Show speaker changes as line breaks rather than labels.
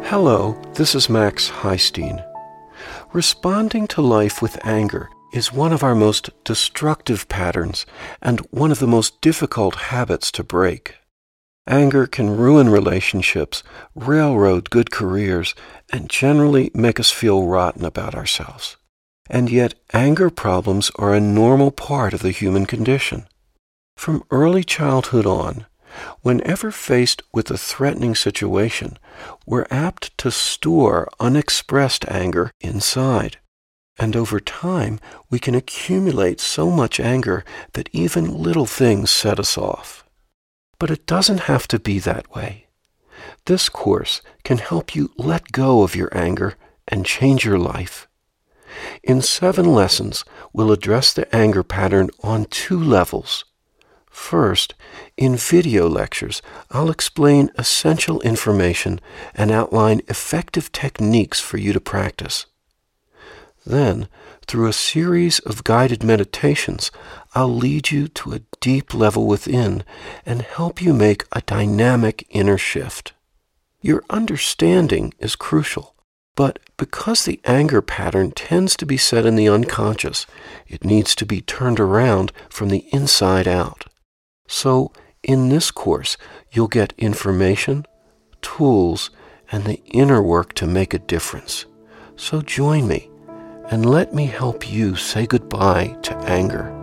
Hello, this is Max Heistein. Responding to life with anger is one of our most destructive patterns and one of the most difficult habits to break. Anger can ruin relationships, railroad good careers, and generally make us feel rotten about ourselves. And yet, anger problems are a normal part of the human condition. From early childhood on, whenever faced with a threatening situation, we're apt to store unexpressed anger inside. And over time, we can accumulate so much anger that even little things set us off. But it doesn't have to be that way. This course can help you let go of your anger and change your life. In 7 lessons, we'll address the anger pattern on 2 levels. First, in video lectures, I'll explain essential information and outline effective techniques for you to practice. Then, through a series of guided meditations, I'll lead you to a deep level within and help you make a dynamic inner shift. Your understanding is crucial, but because the anger pattern tends to be set in the unconscious, it needs to be turned around from the inside out. So, in this course, you'll get information, tools, and the inner work to make a difference. So join me, and let me help you say goodbye to anger.